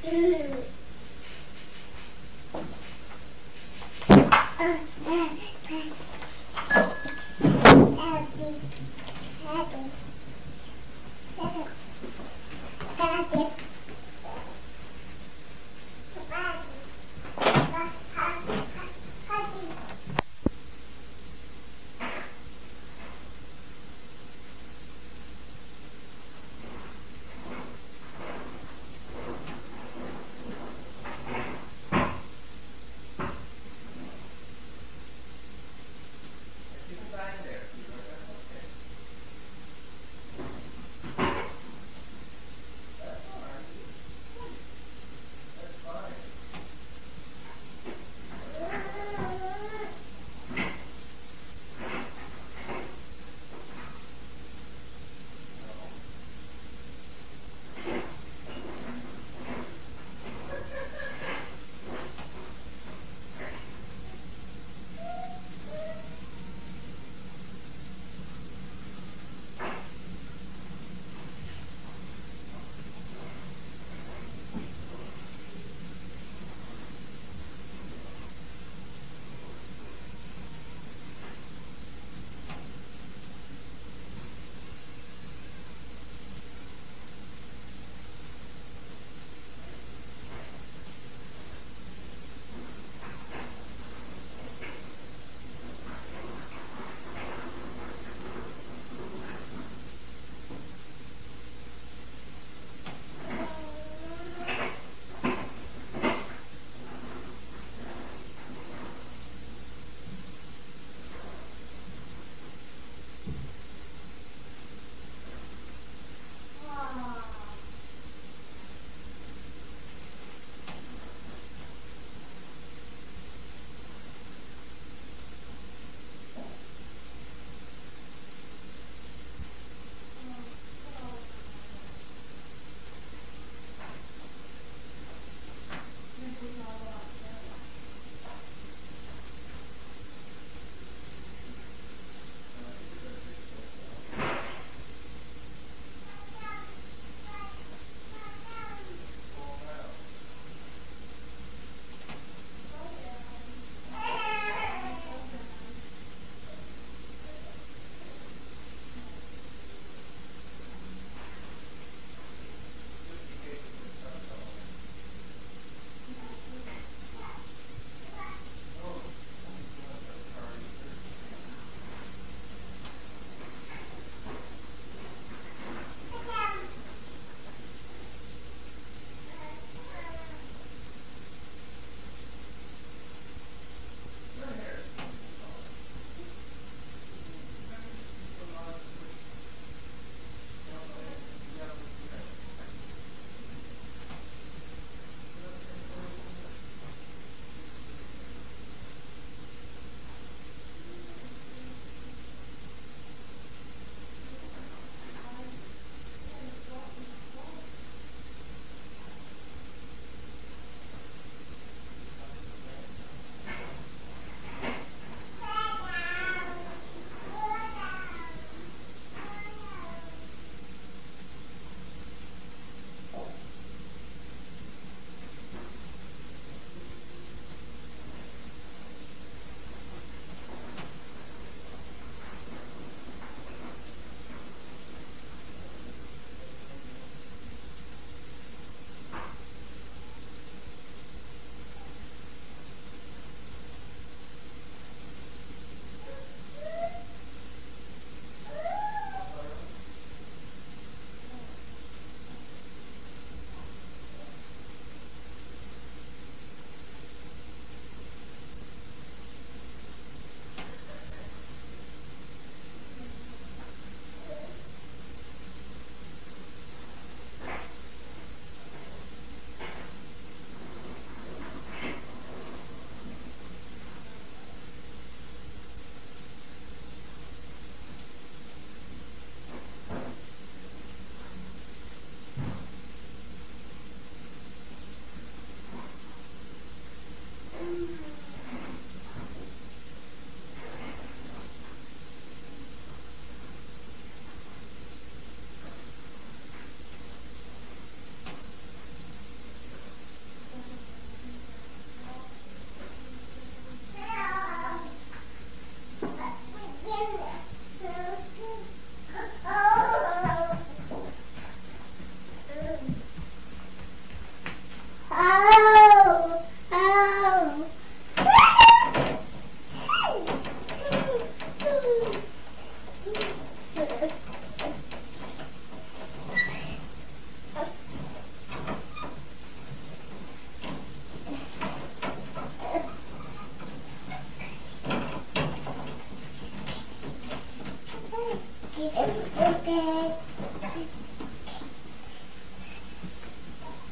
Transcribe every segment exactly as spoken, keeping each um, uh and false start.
That's all right.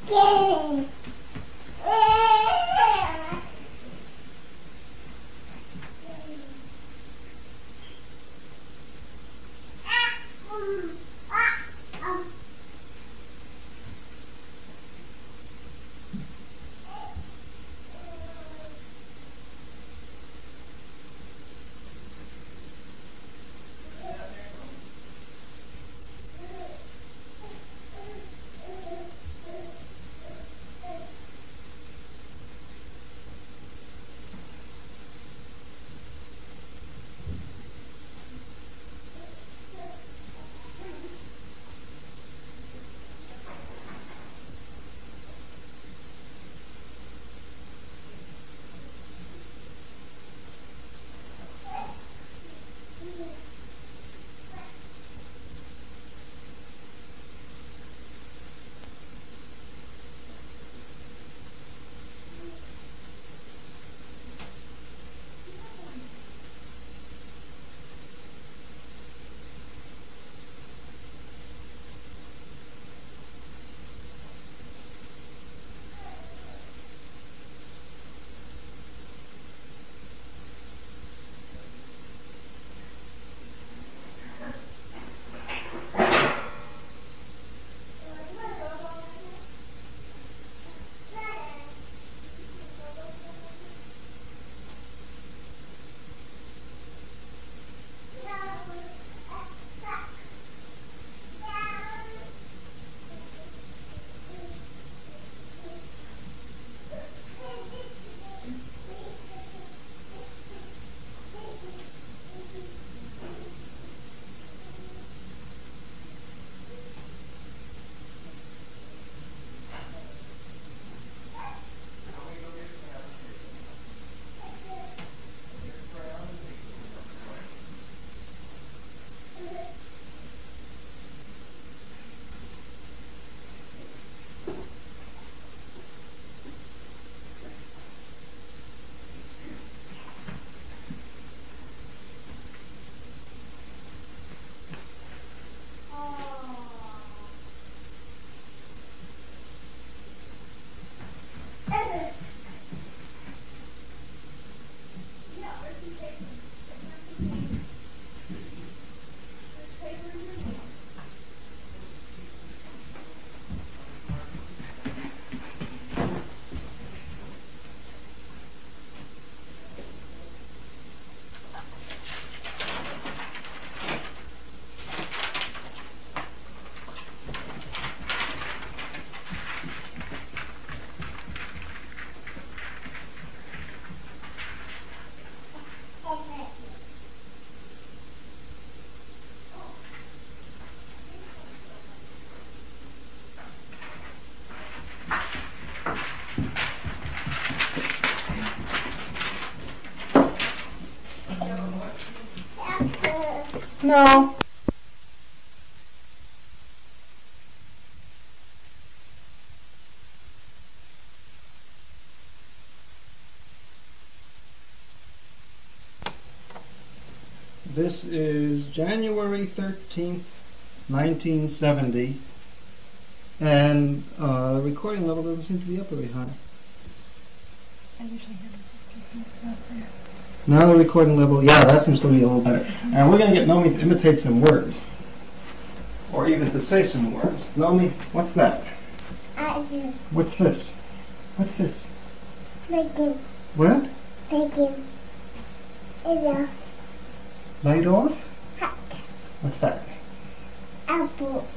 No. This is January thirteenth, nineteen seventy, and uh, the recording level doesn't seem to be up very high. I usually have it up there. Now the recording level, yeah, that seems to be a little better. And we're going to get Nomi to imitate some words, or even to say some words. Nomi, what's that? Uh, What's this? What's this? Bacon. What? Bacon. Is a Light off? hot What's that? apple.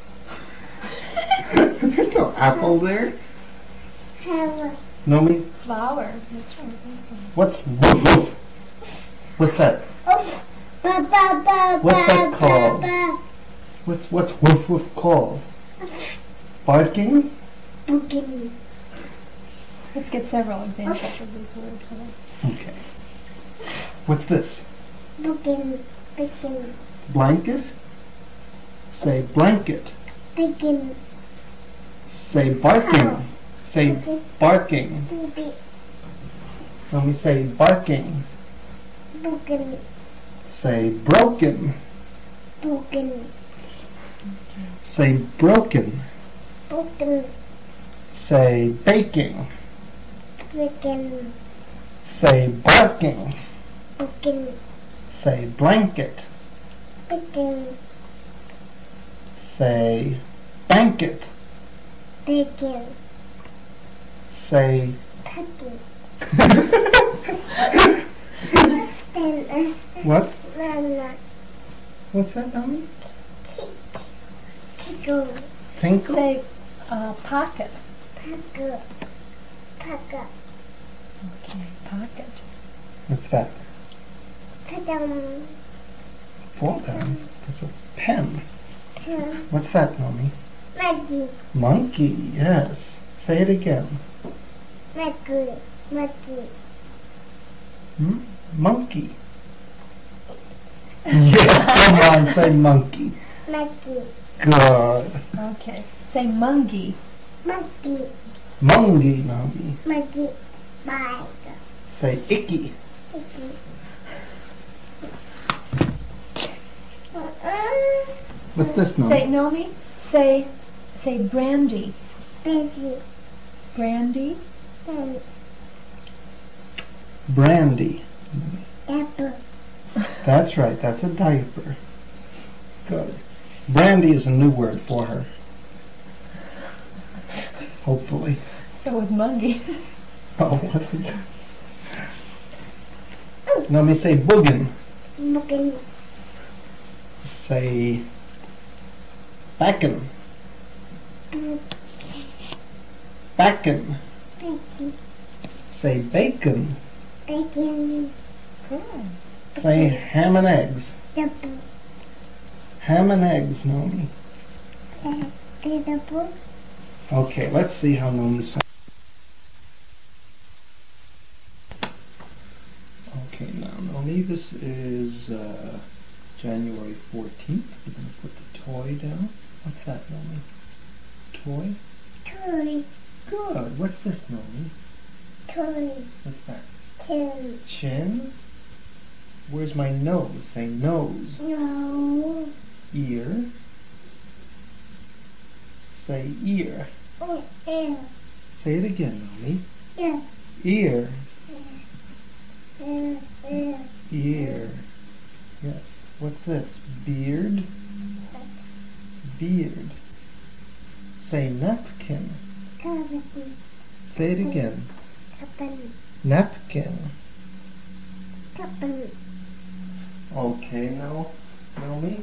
There's no apple there. Have a Nomi, Flower. what's woof woof? What's that? oh, ba ba ba What's that ba called? ba What's what's woof woof called? Barking? Bacon. Let's get several examples of these words. So that- Okay. What's this? Bacon. Bacon. Blanket? Say blanket. Bacon. Say barking. Say barking. Baby. Let me say barking. Bacon. Say broken. Bacon. Say broken. Bacon. Say baking. Baking. Say barking. Baking. Say blanket. Baking. Say banket. Baking. Say Puppy. what? Mama. What's that, Tommy? Tickle. Tinkle? Say uh, pocket. Pucker. Pucker. Okay, pocket. What's that? Padum. Fall down. That's a pen. Pum. What's that, Mommy? Maggie. Monkey, yes. Say it again. Maggie. Maggie. Hmm? Monkey. Yes, come on, say monkey. Maggie. Good. Okay. Say mungy. Monkey. Mungy, Mommy. Maggie. Bye. Say icky. Icky. What's this, Say Mommy? Nomi. Say say brandy. Busy. Brandy. And Brandy. apple. That's right, that's a diaper. Good. Brandy is a new word for her. Hopefully. Go with mungy. Oh, what's it? Let me say boogin. Looking. Say backin. Backin. Baking. Say bacon. Baking. Good. Say ham and eggs. Double. Ham and eggs, Nomi. Double. Okay, let's see how Nomi sounds. Okay, now Nomi, this is uh, January fourteenth. We're going to put the toy down. What's that, Nomi? Toy? Toy. Good. What's this, Nomi? Toy. What's that? Two. Chin? Where's my nose? Say nose. No. Ear? Say ear. Oh, ear. Say it again, Nomi. Ear. Ear. Ear. Ear. Ear. Yes. What's this? Beard? Beard. Say napkin. Cover. Say it again. Cover. Napkin. Cover. Okay, now, Nomi.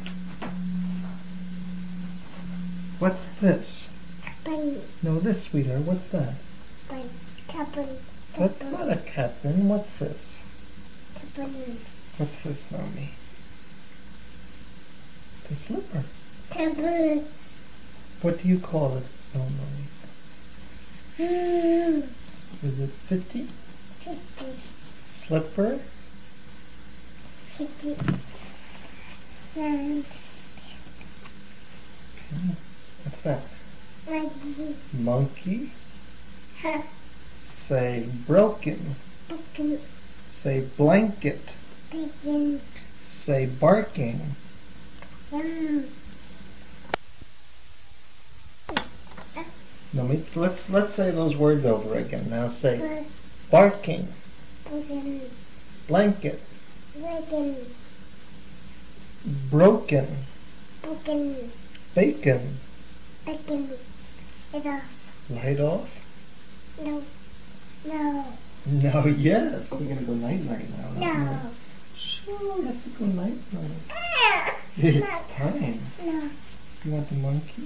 What's this? Cover. No, this, sweetheart. What's that? Cover. That's not a captain. What's this? Cover. What's this, Nomi? It's a slipper. Cover. What do you call it, Nomi? Hmm. Is it fifty? Fifty. Slipper? Fifty. And Okay. What's that? Maggie. Monkey? Ha. Say broken. Bacon. Say blanket. Bacon. Say barking. Yum. No, me, let's let's say those words over again. Now say Bacon. barking, Bacon. blanket, Bacon. broken, Bacon. bacon, Bacon. It off. light off. No. No. No, yes. We're gonna go night night now. aren't No. we? Sure, we have to go night night. Ah. It's time. No. You want the monkey?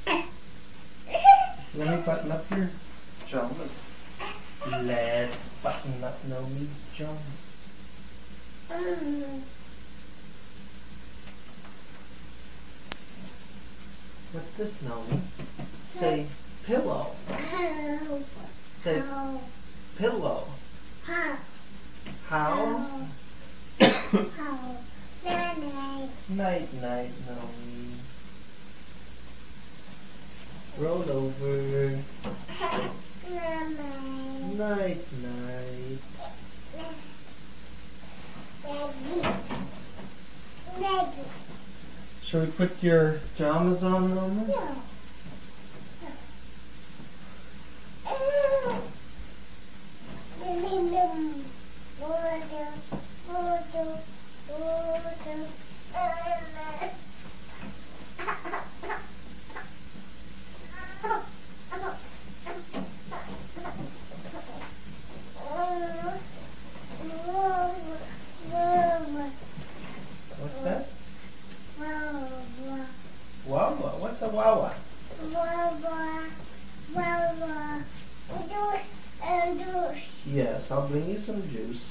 Let me button up your pajamas. Let's button up Nomi's pajamas. Mm. What's this, Nomi? Say pillow. How? Say How? pillow. How? How? How? Night night. Night night, Nomi. Roll over. Night. Night night. Maggie. Maggie. Shall we put your pajamas on, Nomi? No. I'll bring you some juice.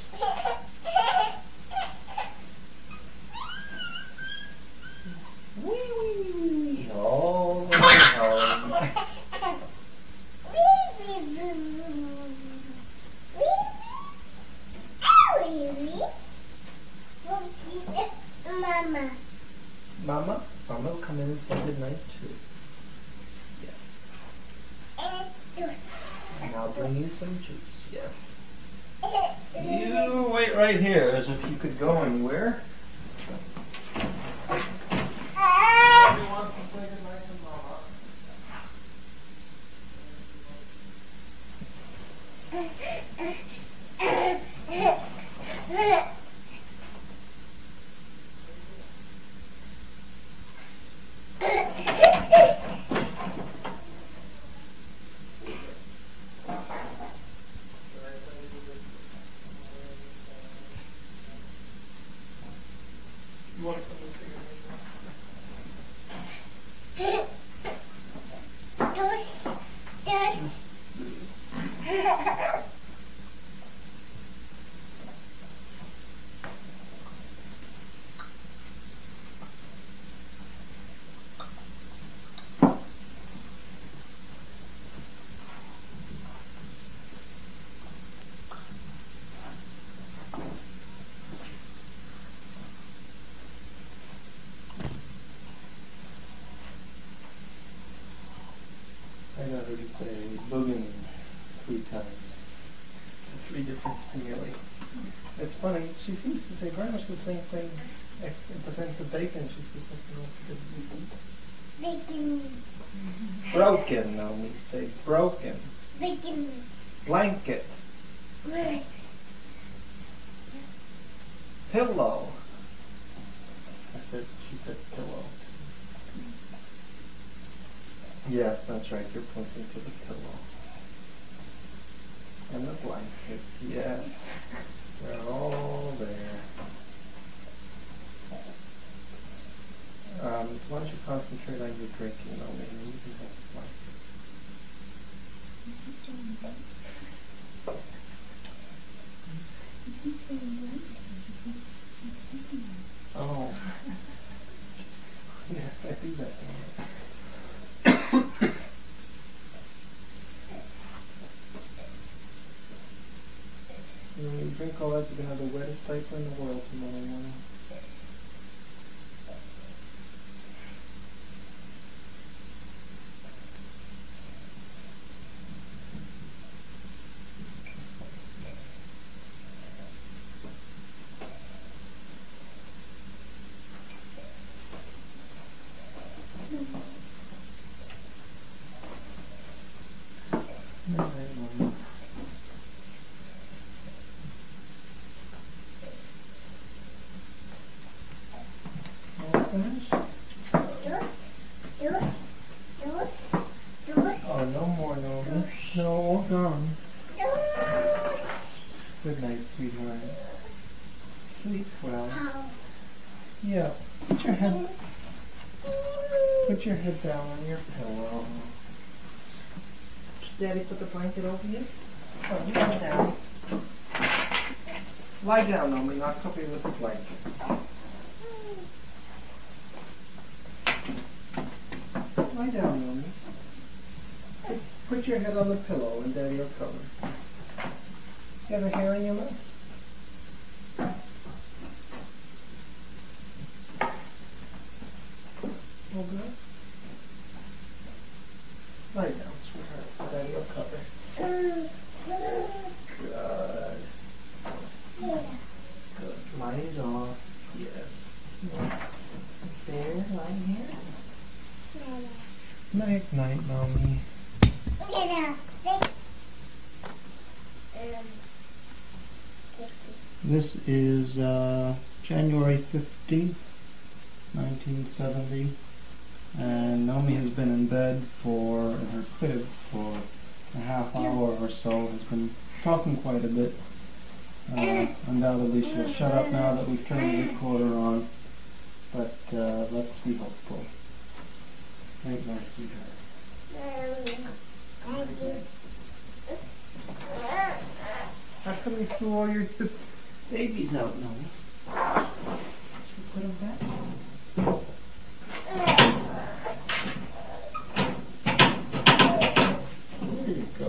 Wee, wee, wee, wee. All the way home. Mama. Mama, Mama will come in and say goodnight too. Yes. And I'll bring you some juice. Yes. You wait right here as if you could go anywhere. You want to say goodnight to Mama? You want to come and say goodnight? I got her to say boogin three times. Three different stimuli. It's funny, she seems to say very much the same thing, but then for bacon she says something else. Bacon. Broken, no, we say broken. Bacon. Blanket. Pillow. I said, she said pillow. Yes, that's right, you're pointing to the pillow. And the blanket, yes. They're all there. Um, why don't you concentrate on your drinking, though, maybe you can have the blanket. Oh. Yes, I do that. And when you drink all that, you're going to have the wettest diaper in the world tomorrow morning. All right, Mama. All finished? Do it. Do it. Do it. Oh, no more, no more. No, all gone. Do it. Good night, sweetheart. Sleep well. Oh. Yeah. Put your head, put your head down on your pillow. Daddy put the blanket over you? Oh, you lie down. Lie down, Nomi. I'll cover you with the blanket. Lie down, Nomi. Put, put your head on the pillow and Daddy will cover. You have a hair in your mouth? All good? Lie down, sweetheart. Daddy will cover. Good. Good. Lie it off. Yes. There, lie here. Night, night, Nomi. Get out. Six. Um, This is uh, January fifteenth, nineteen seventy, and Nomi has been in bed for, in her crib for a half hour or so, has been talking quite a bit. Uh, undoubtedly she'll shut up now that we've turned the recorder on, but uh, let's be hopeful. Night, night, sweetheart. um, How come You threw all your the babies out, no? Put them back. There you go.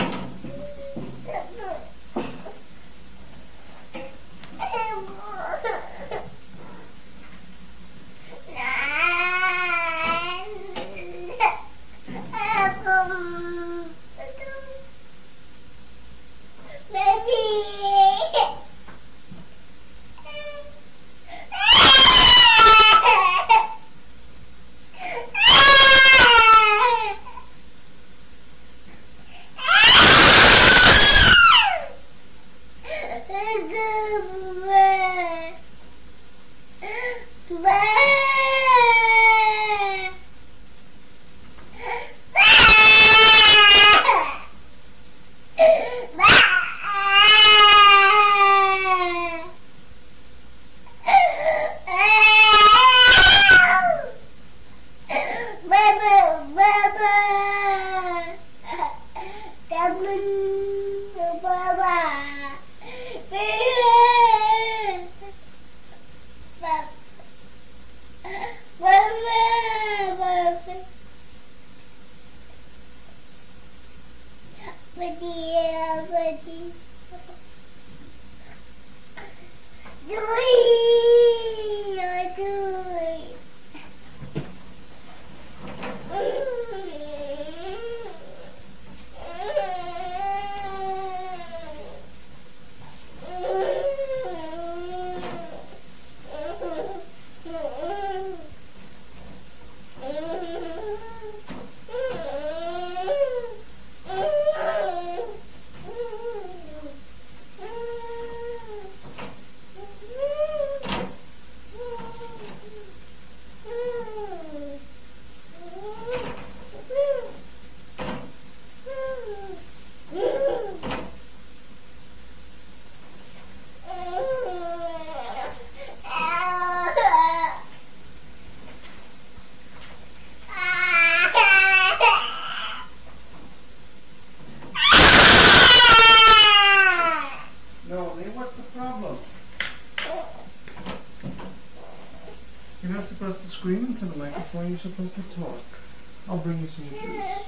You're not supposed to scream into the microphone, you're supposed to talk. I'll bring you some juice.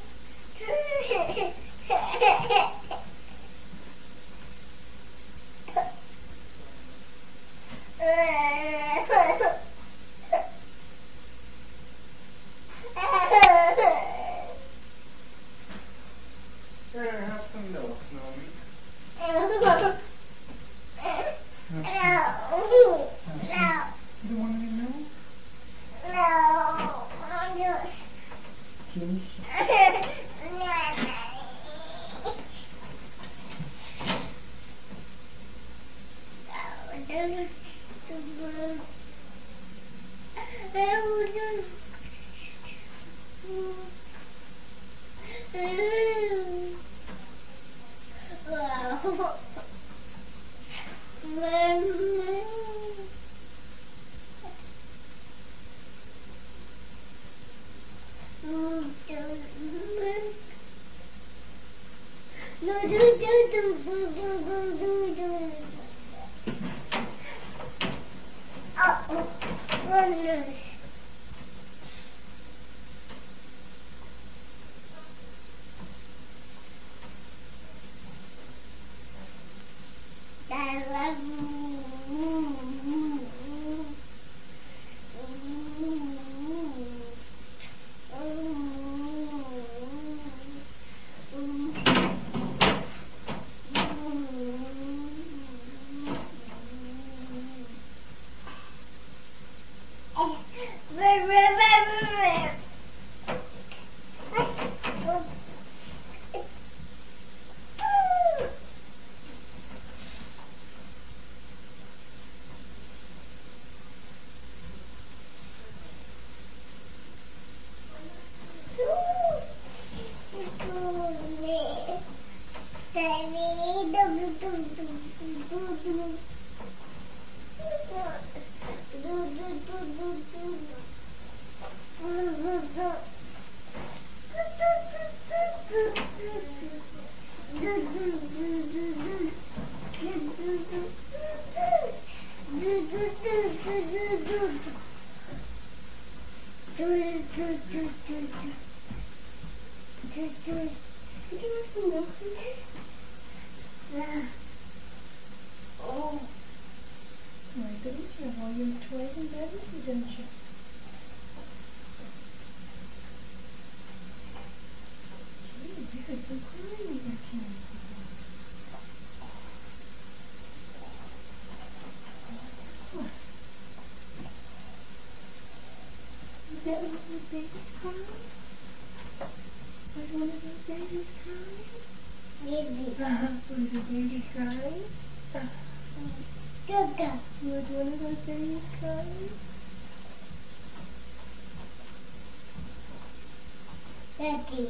Here, have some milk, Naomi. Have some. Have some. You don't want any milk? Juice? Good, good. Would you want some milk in there? Yeah. Oh. My goodness, you have all your toys in bed with you, don't you? Gee, you heard some crying in your tent. Is that one of those babies crying? Was one of those babies crying? Baby. Uh-huh. Was the baby crying? Good girl. Was one of those babies crying? Daddy.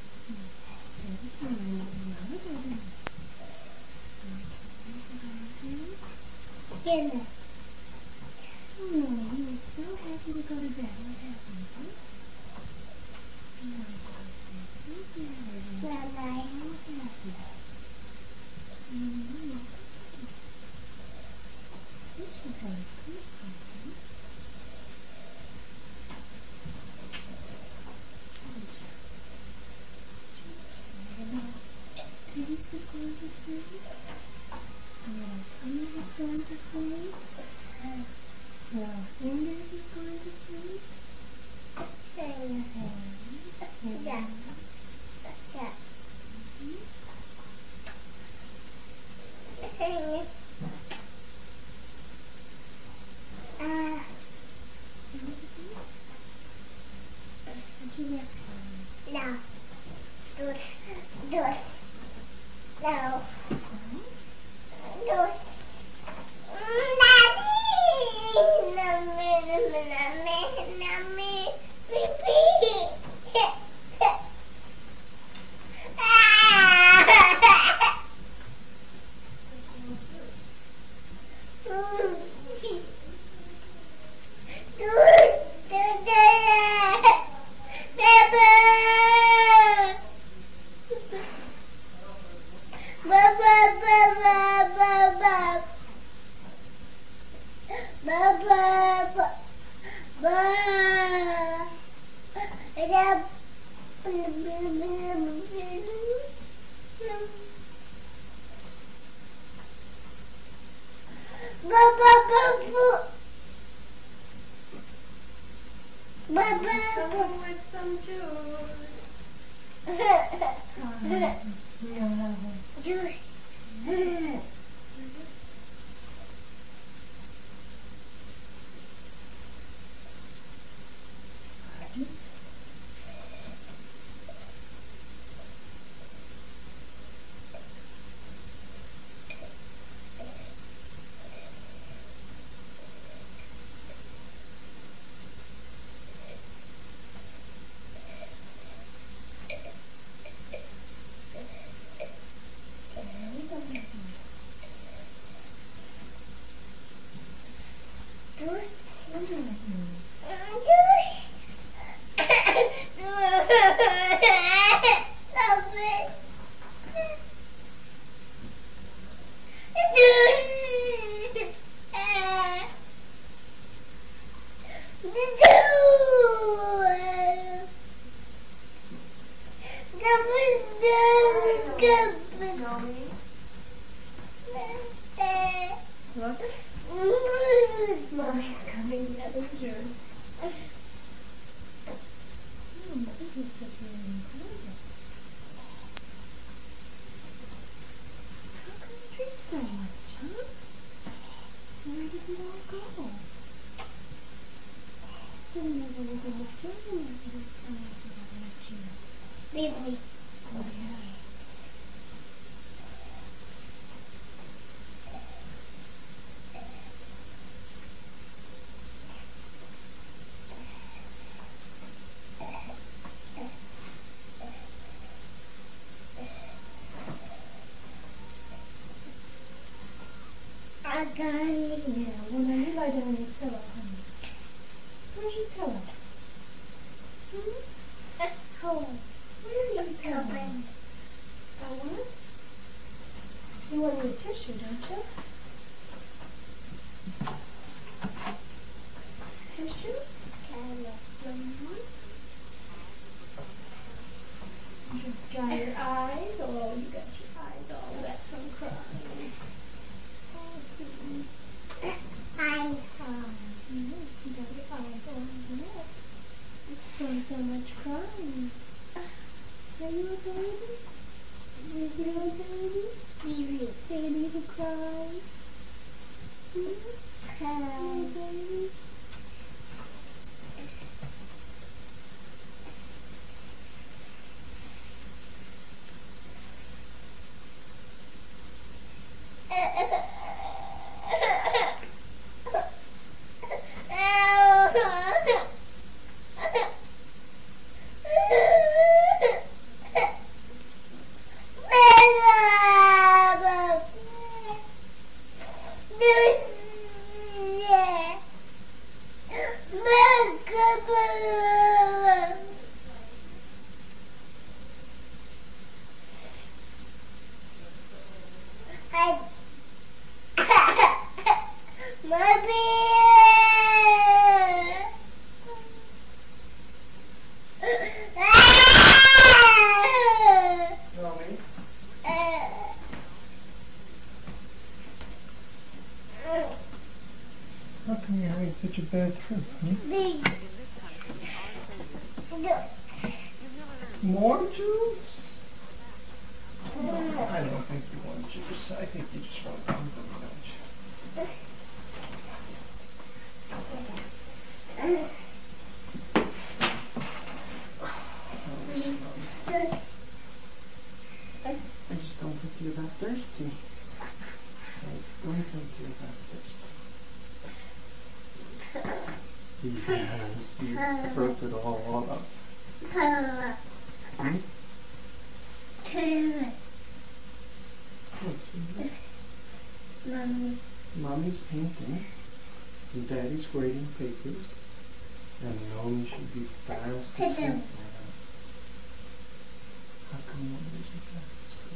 Dinner. Oh, you were so happy to go to bed. What happened, huh? Bye-bye. Yeah. Yeah. Hey. Ah. No. Good. Good. No. Good. Mommy. Mommy. Mommy. Mommy. Pee-pee. Someone with some juice. Juice. Mommy's coming to get us juice. Oh, this is just really incredible. How come you drink so much, huh? Where did it all go? Didn't know there was enough juice in there for this time. Baby. Oh, yeah. I got it. Yeah, well now you lie down on your pillow, honey. Where's your pillow? Hmm? It's cold. Where is your It's pillow? open. Oh, what? You want your tissue, don't you? Tissue? Kind of. One more? Dry your eyes. Oh, you got your eyes all wet from crying. Oh, sweetie. Eyes. Oh, you got your eyes all wet. From so much crying. Are you a baby? Are you a baby? Baby. Baby who cries. Hmm? Cry. Baby. How come you're having such a bad trip, huh? More juice? No, I don't think you want juice. I think you just want company, don't you? I just don't think you're that thirsty. I don't think you're that thirsty. Yes, you broke it all up. Hmm? Mommy. Mommy's painting, and Daddy's grading papers, and Naomi should be fast asleep. How come Naomi's so fast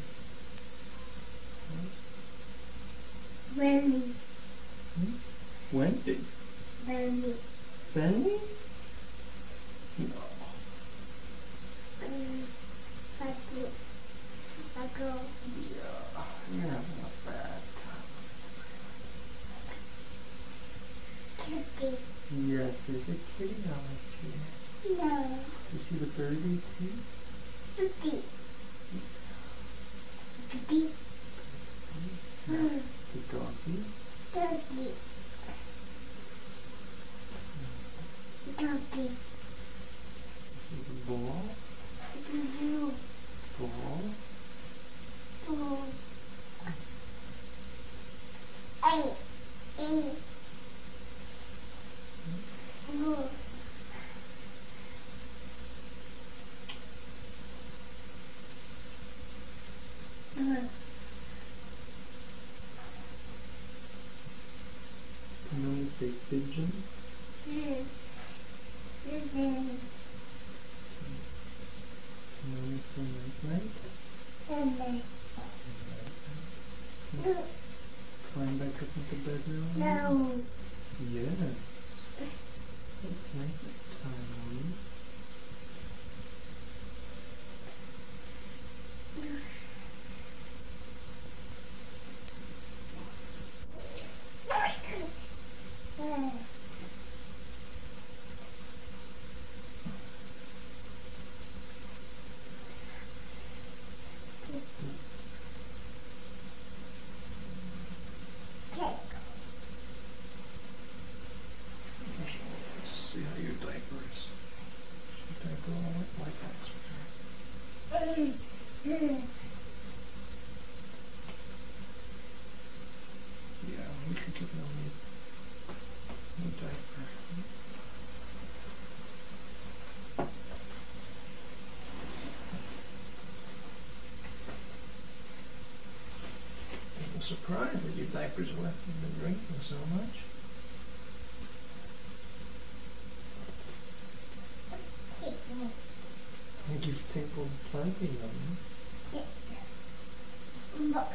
asleep? Huh? Wendy. Hmm? Wendy? Wendy. Benny? No. Um, Paco. Paco. Yeah, you're having a bad time. Kitty. Yes, there's a kitty out here. No. You see the birdie too? Kitty. Kitty. No. The doggy? Doggy. Doggy. You see the ball? Blue. Ball? Blue. Ay. Ay. Blue. Blue. And then you say pigeon. Mm. Mm-hmm. And then you say night night. And then. No. Climb back up into bed now. No. Yes. It's night time, Mommy. Let's see how your diaper is. Your diaper all wet like that, sweetheart. Yeah, we could give Naomi a new diaper. I'm surprised that your diaper's wet. You've been drinking so much. I think you've tinkled plenty of them. Look.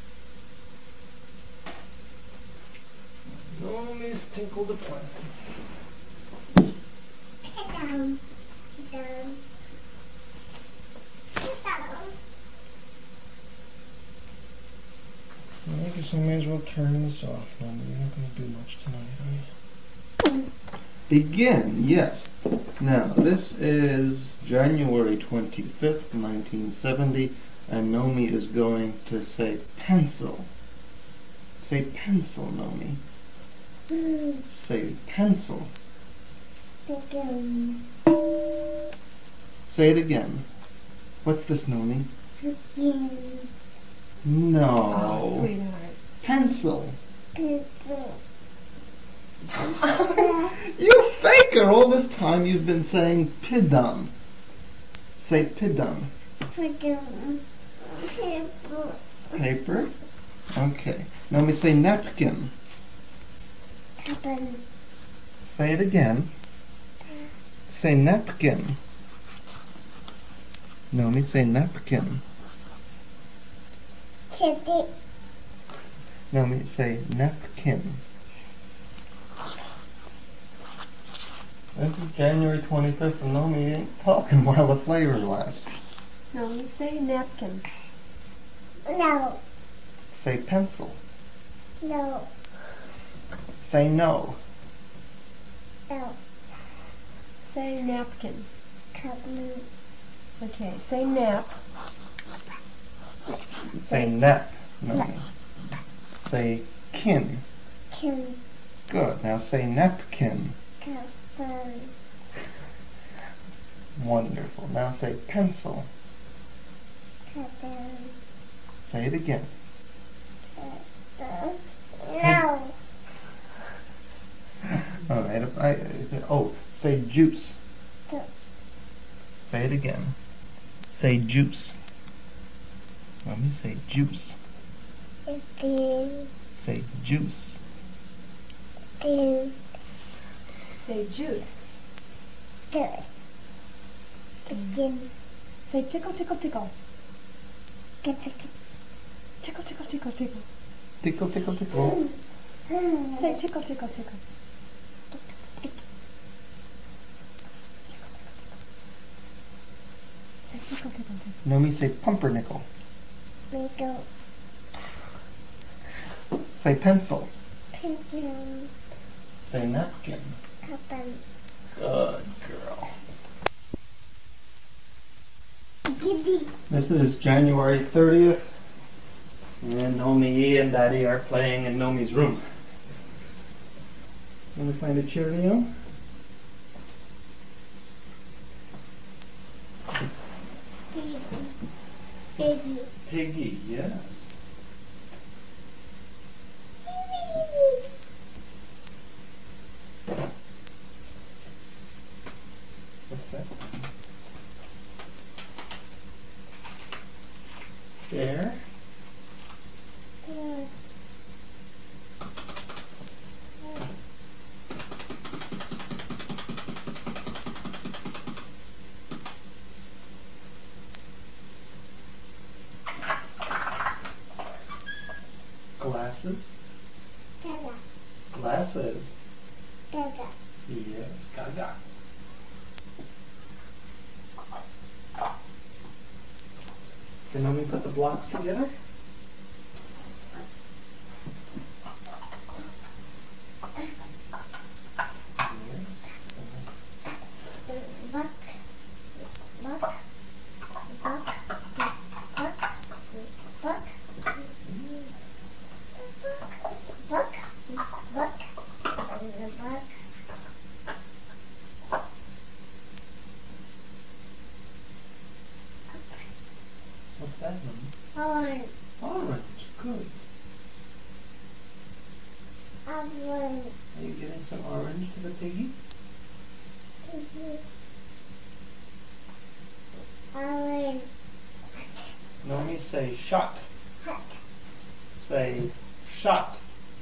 Naomi's tinkled a plenty. Sit down. Sit down. Sit down. we may as well turn this off. No, you're not going to do much tonight, are you? Begin, yes. Now, this is January twenty-fifth, nineteen seventy, and Nomi is going to say pencil. Say pencil, Nomi. Mm. Say pencil. Begin. Say it again. What's this, Nomi? Begin. No. Sweetheart. Pencil. Pencil. You faker! All this time you've been saying pidum. Say pidum. Begin. Paper. Paper. Okay. Now let me say napkin. Cabin. Say it again. Say napkin. No, let me say napkin. Kitty. No, let me say napkin. This is January twenty-fifth, and Nomi ain't talking while the flavor lasts. No, you say napkin. No. Say pencil. No. Say no. No. Say napkin. Cabin. Okay, say nap. Say nap. No. Say kin. Kim. Good. Now say napkin. Cabin. Wonderful. Now say pencil. Cabin. Say it again. No. All right. If I, if, oh, say juice. Ju- Say it again. Say juice. Let me say juice. Begin. Say juice. Begin. Say juice. Good. Begin. Say tickle, tickle, tickle. Get the Tickle, tickle, tickle, tickle. Tickle, tickle, tickle. Say tickle, tickle, tickle. Say tickle, tickle, tickle. No, me say pumpernickel. Middle. Say pencil. Pencil. Say napkin. Cabin. Good girl. Giddy. This is January thirtieth, and Nomi and Daddy are playing in Nomi's room. Want to find a Cheerio? Piggy. Piggy, yes. What's that? There. Good. Glasses. Gaga. Glasses. Gaga. Yes, gaga. Can Nomi put the blocks together? Buck. Buck. Buck. Buck. Buck. Buck. Buck. Buck. What's that, Nomi? Orange. Orange. Good. Orange. Are you getting some orange to the piggy? Orange. Nomi, say shot. Hot. Say shot.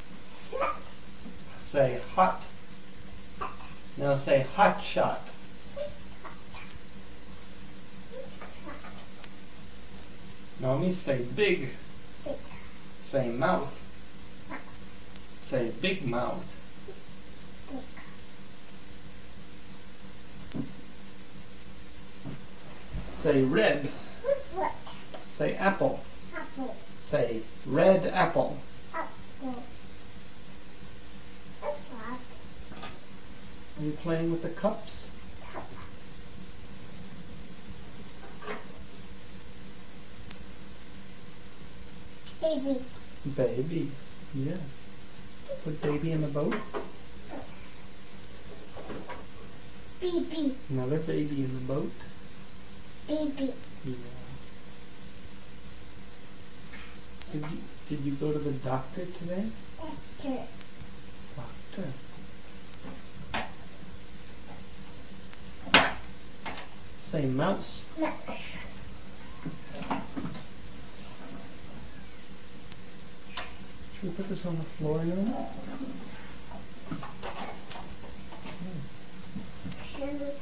Say hot. Now say hot shot. Nomi, say big. Big. Say mouth. Say big mouth. Say red. What? Say apple. Apple. Say red apple. Apple. playing with the cups? Baby. Baby. Yeah. Put baby in the boat. Baby. Another baby in the boat. Baby. Yeah. Did you did you go to the doctor today? Doctor. Doctor. Say mouse. Mouse. Should we put this on the floor now? Sugar.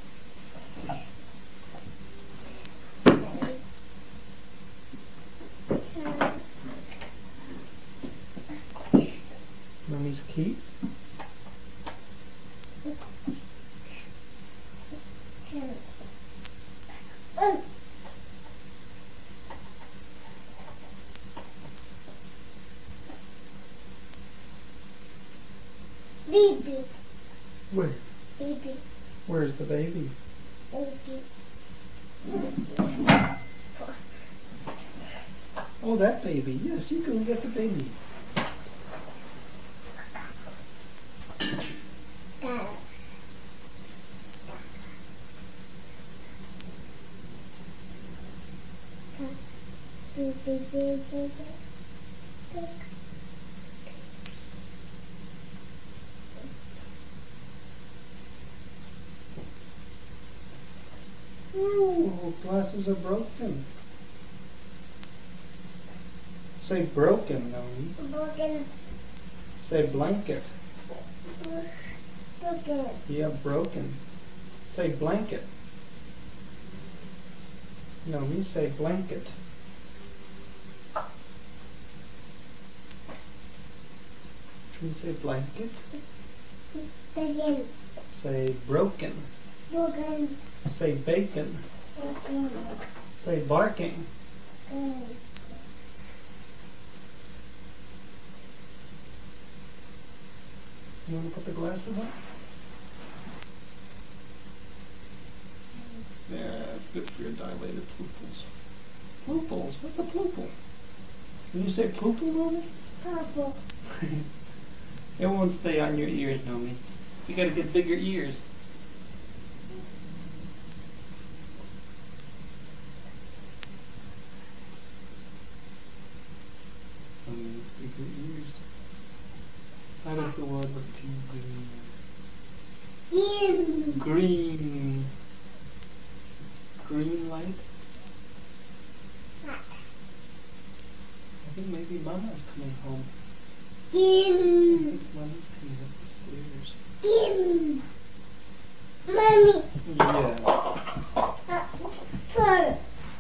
Mommy's key. Oh. Baby. Where? Baby. Where's the baby? Baby. Oh, that baby. Yes, you can get the baby. Dad. Baby, baby, baby. Ooh, glasses are broken. Say broken, Nomi. Broken. Say blanket. Broken. Yeah, broken. Say blanket. Nomi, say blanket. Can you say blanket? Broken. Say broken. Broken. Say bacon. Broken. Say barking. Mm. You want to put the glasses on? Yeah, it's good for your dilated pupils. Pupils? What's a pupil? When you say pupil, Nomi? Purple. It won't stay on your ears, Nomi. You gotta get bigger ears. Nomi needs bigger ears. How does the world look to you green? Green. Green. Green light? I think maybe Mama's coming home. I Green. think Mama's coming up the stairs. Green. Mommy. Yeah. Uh, fur.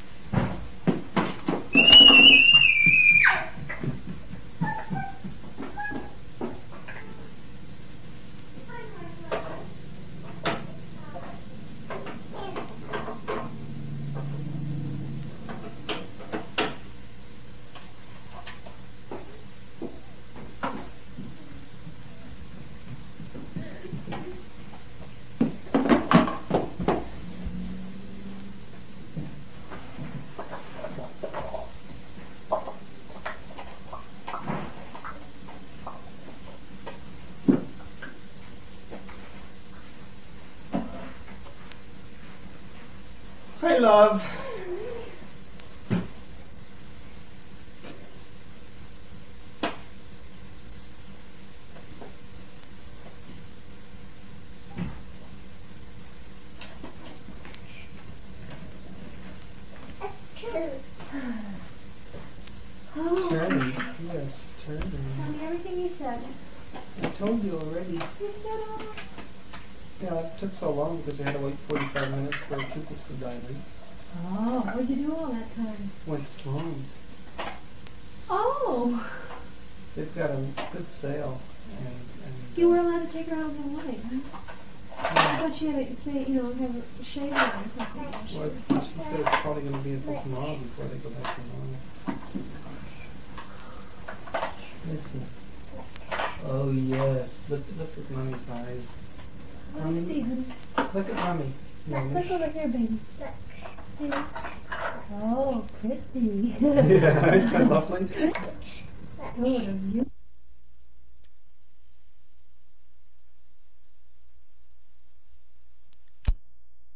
Hi, love. Oh, Turning. Yes, turning. tell me everything you said. I told you already. You said all. Yeah, it took so long because I had to wait forty-five minutes for a pupils to dilate. Oh, what'd you do all that time? Went strong. Oh, They've got a good sale. And, and you were uh, allowed to take her out for light, huh? I yeah. thought she had to say, you know, have a shave on or something. Well, she said it's probably going to be until tomorrow before they go back to normal. Listen. Oh yes. Look, look at Mommy's eyes. Let me see, who mommy. Look, look over here, baby. Look. See? Oh, pretty. Yeah, isn't that lovely? Oh, what are you?